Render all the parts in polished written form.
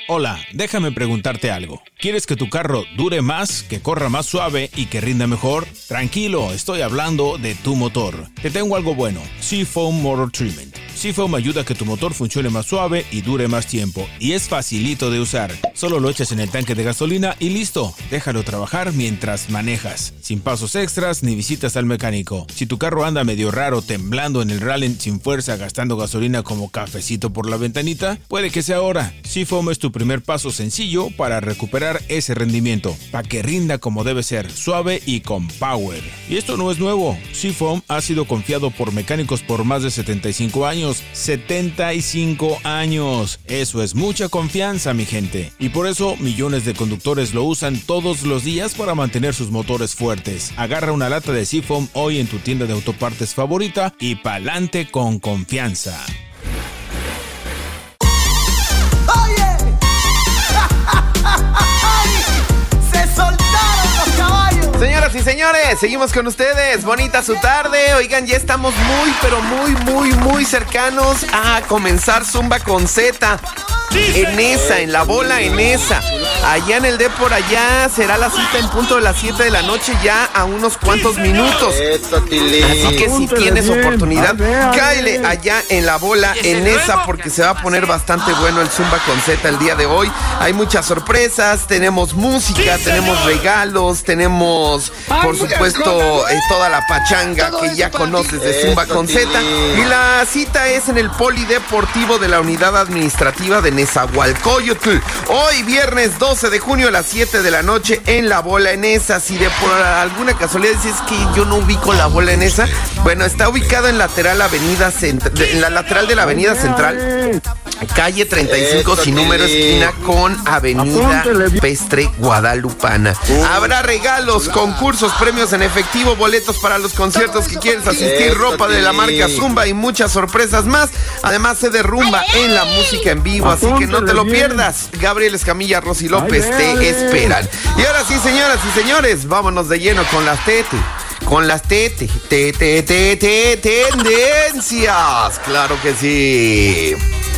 Hola, déjame preguntarte algo. ¿Quieres que tu carro dure más, que corra más suave y que rinda mejor? Tranquilo, estoy hablando de tu motor. Te tengo algo bueno, Seafoam Motor Treatment. Seafoam ayuda a que tu motor funcione más suave y dure más tiempo. Y es facilito de usar. Solo lo echas en el tanque de gasolina y listo. Déjalo trabajar mientras manejas. Sin pasos extras ni visitas al mecánico. Si tu carro anda medio raro, temblando en el rally sin fuerza, gastando gasolina como cafecito por la ventanita, puede que sea ahora. Seafoam es tu primer paso sencillo para recuperar ese rendimiento, para que rinda como debe ser, suave y con power. Y esto no es nuevo. Seafoam ha sido confiado por mecánicos por más de 75 años. 75 años. Eso es mucha confianza, mi gente. Y por eso millones de conductores lo usan todos los días para mantener sus motores fuertes. Agarra una lata de Seafoam hoy en tu tienda de autopartes favorita y pa'lante con confianza. Señoras y señores, seguimos con ustedes. Bonita su tarde. Oigan, ya estamos muy cercanos a comenzar Zumba con Z. En la bola, allá en el D por allá será la cita en punto de las 7 de la noche, ya a unos cuantos minutos. Así que si tienes oportunidad, cáele allá en la bola, porque se va a poner bastante bueno el Zumba con Z el día de hoy. Hay muchas sorpresas, tenemos música, tenemos regalos, tenemos por supuesto toda la pachanga que ya conoces de Zumba con Z. Y la cita es en el Polideportivo de la Unidad Administrativa de Nezahualcóyotl. Hoy viernes 12 de junio a las 7 de la noche en la bola en esa. Si de por alguna casualidad dices que yo no ubico la bola en esa, bueno, está ubicado en la lateral de la Avenida Central, calle 35 sin número, esquina con Avenida Pestre Guadalupana. Habrá regalos, concursos, premios en efectivo, boletos para los conciertos que quieres asistir, ropa de la marca Zumba y muchas sorpresas más. Además se derrumba en la música en vivo, así que no te lo pierdas. Gabriel Escamilla, Rosy López te esperan. Y ahora sí, señoras y señores, vámonos de lleno con las tendencias. Claro que sí.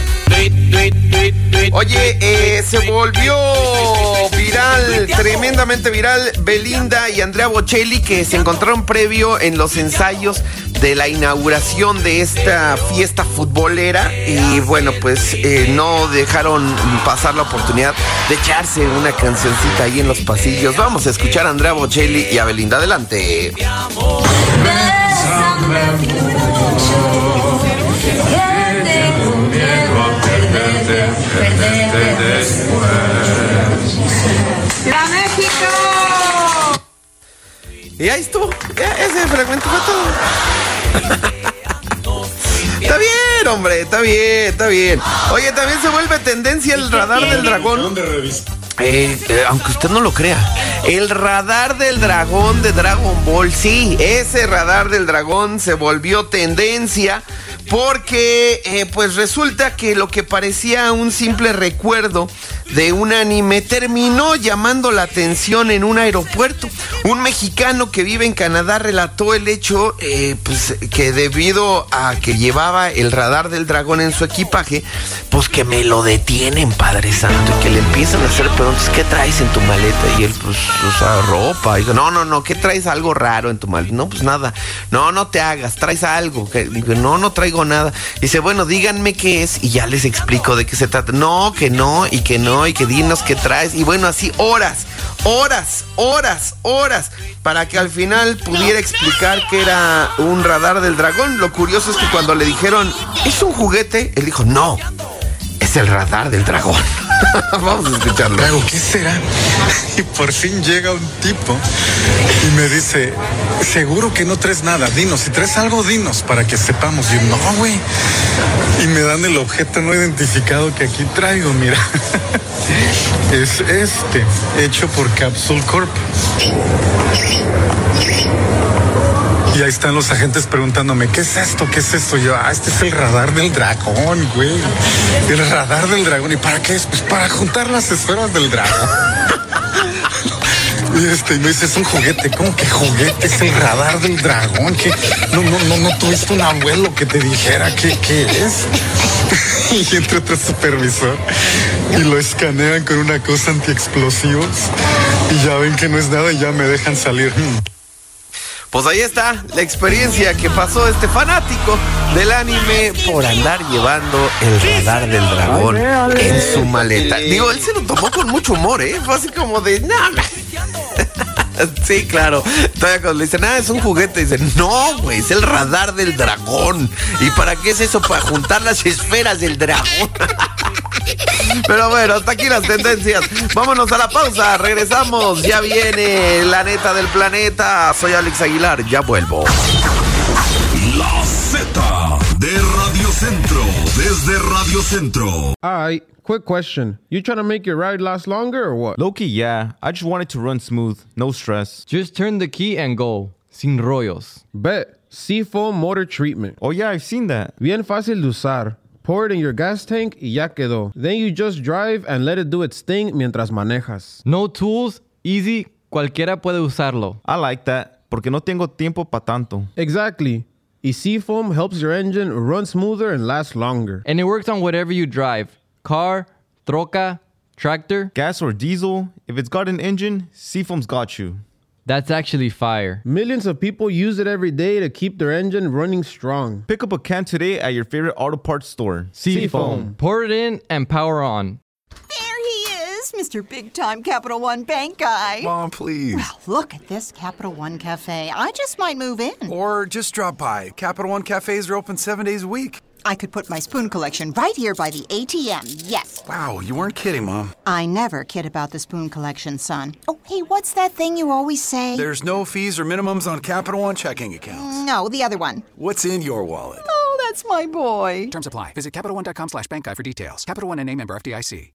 Oye, se volvió viral, tremendamente viral, Belinda y Andrea Bocelli, que se encontraron previo en los ensayos de la inauguración de esta fiesta futbolera. Y bueno, pues no dejaron pasar la oportunidad de echarse una cancioncita ahí en los pasillos. Vamos a escuchar a Andrea Bocelli y a Belinda. Adelante. ¡La México! Y ahí estuvo. Ese fragmento fue todo. Está bien, hombre, está bien. Oye, también se vuelve tendencia el radar del dragón. ¿Dónde revista? Aunque usted no lo crea, el radar del dragón de Dragon Ball, sí, ese radar del dragón se volvió tendencia porque pues resulta que lo que parecía un simple recuerdo de un anime terminó llamando la atención en un aeropuerto. Un mexicano que vive en Canadá relató el hecho pues que debido a que llevaba el radar del dragón en su equipaje, pues que me lo detienen, Padre Santo, y que le empiezan a hacer preguntas. ¿Qué traes en tu maleta? Y él, pues, ropa. Y digo, no, ¿qué traes? Algo raro en tu maleta. No, pues nada. No te hagas, traes algo. Digo, no traigo nada. Dice, bueno, díganme qué es y ya les explico de qué se trata. No, que dinos qué traes. Y bueno, así horas, para que al final pudiera explicar que era un radar del dragón. Lo curioso es que cuando le dijeron, ¿es un juguete? Él dijo, no, es el radar del dragón. Vamos a escucharlo. Drago, ¿qué será? Y por fin llega un tipo y me dice, seguro que no traes nada, dinos, si traes algo, dinos, para que sepamos. Y yo, no, güey. Y me dan el objeto no identificado que aquí traigo, mira. Es hecho por Capsule Corp. Y ahí están los agentes preguntándome, ¿qué es esto? Y yo, este es el radar del dragón, güey. El radar del dragón. ¿Y para qué es? Pues para juntar las esferas del dragón. Y me dice, es un juguete. ¿Cómo que juguete? Es el radar del dragón. ¿Qué? No tuviste un abuelo que te dijera qué es. Y entra otro supervisor y lo escanean con una cosa antiexplosivos y ya ven que no es nada y ya me dejan salir. Pues ahí está la experiencia que pasó este fanático del anime por andar llevando el radar del dragón en su maleta. Digo, él se lo tomó con mucho humor, ¿eh? Fue así como de... No. Sí, claro. Todavía cuando le dicen, es un juguete, dicen, no, güey, es el radar del dragón. ¿Y para qué es eso? Para juntar las esferas del dragón. Pero bueno, hasta aquí las tendencias. Vámonos a la pausa, regresamos. Ya viene la neta del planeta. Soy Alex Aguilar, ya vuelvo. La Z de Radio Centro, desde Radio Centro. Alright, quick question. You trying to make your ride last longer or what? Low-key, yeah. I just want it to run smooth, no stress. Just turn the key and go. Sin rollos. Bet. Seafoam Motor Treatment. Oh yeah, I've seen that. Bien fácil de usar. Pour it in your gas tank y ya quedó. Then you just drive and let it do its thing mientras manejas. No tools, easy, cualquiera puede usarlo. I like that, porque no tengo tiempo pa' tanto. Exactly. Y Seafoam helps your engine run smoother and last longer. And it works on whatever you drive. Car, troca, tractor. Gas or diesel, if it's got an engine, Seafoam's got you. That's actually fire. Millions of people use it every day to keep their engine running strong. Pick up a can today at your favorite auto parts store. Seafoam. Pour it in and power on. There he is, Mr. Big Time Capital One Bank guy. Mom, please. Well, look at this Capital One Cafe. I just might move in. Or just drop by. Capital One cafes are open 7 days a week. I could put my spoon collection right here by the ATM, yes. Wow, you weren't kidding, Mom. I never kid about the spoon collection, son. Oh, hey, what's that thing you always say? There's no fees or minimums on Capital One checking accounts. No, the other one. What's in your wallet? Oh, that's my boy. Terms apply. Visit CapitalOne.com/bankguy for details. Capital One NA, member FDIC.